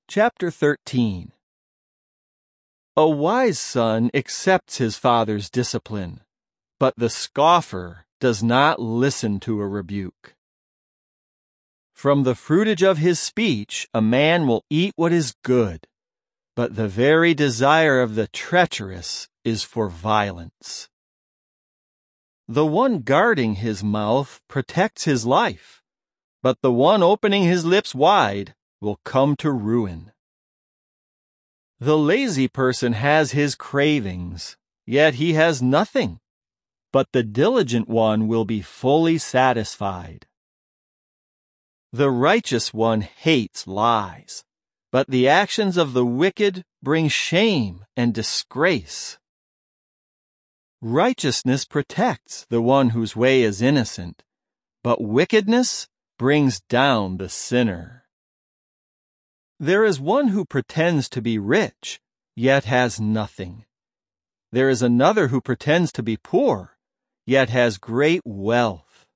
Chapter 13. A wise son accepts his father's discipline, but the scoffer does not listen to a rebuke. From the fruitage of his speech a man will eat what is good, but the very desire of the treacherous is for violence. The one guarding his mouth protects his life, but the one opening his lips wide will come to ruin. The lazy person has his cravings, yet he has nothing, but the diligent one will be fully satisfied. The righteous one hates lies, but the actions of the wicked bring shame and disgrace. Righteousness protects the one whose way is innocent, but wickedness brings down the sinner. There is one who pretends to be rich, yet has nothing. There is another who pretends to be poor, yet has great wealth.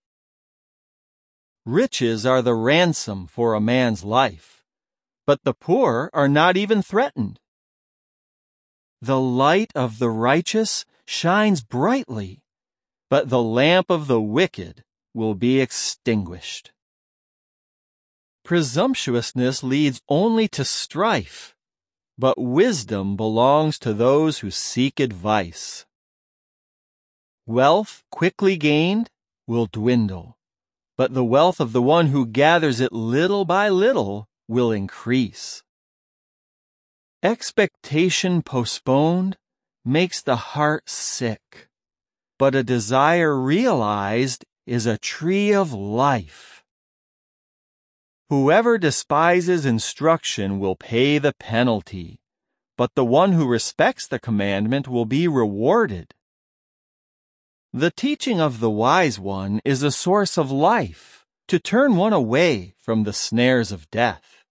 Riches are the ransom for a man's life, but the poor are not even threatened. The light of the righteous shines brightly, but the lamp of the wicked will be extinguished. Presumptuousness leads only to strife, but wisdom belongs to those who seek advice. Wealth quickly gained will dwindle, but the wealth of the one who gathers it little by little will increase. Expectation postponed makes the heart sick, but a desire realized is a tree of life. Whoever despises instruction will pay the penalty, but the one who respects the commandment will be rewarded. The teaching of the wise one is a source of life, to turn one away from the snares of death.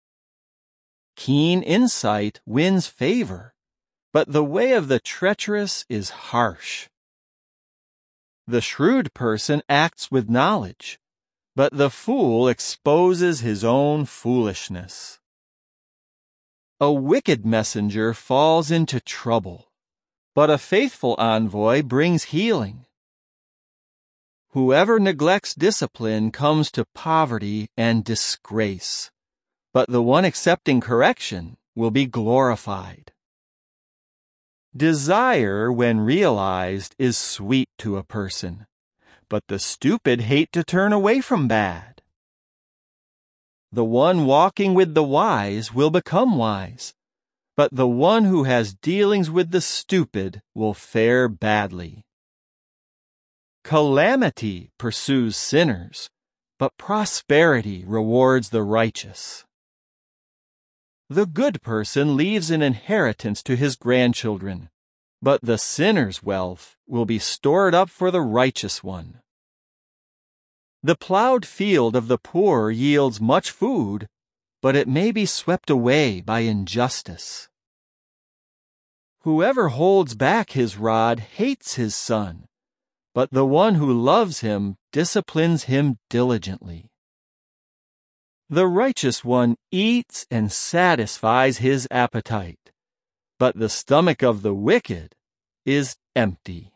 Keen insight wins favor, but the way of the treacherous is harsh. The shrewd person acts with knowledge, but the fool exposes his own foolishness. A wicked messenger falls into trouble, but a faithful envoy brings healing. Whoever neglects discipline comes to poverty and disgrace, but the one accepting correction will be glorified. Desire, when realized, is sweet to a person, but the stupid hate to turn away from bad. The one walking with the wise will become wise, but the one who has dealings with the stupid will fare badly. Calamity pursues sinners, but prosperity rewards the righteous. The good person leaves an inheritance to his grandchildren, but the sinner's wealth will be stored up for the righteous one. The plowed field of the poor yields much food, but it may be swept away by injustice. Whoever holds back his rod hates his son, but the one who loves him disciplines him diligently. The righteous one eats and satisfies his appetite, but the stomach of the wicked is empty.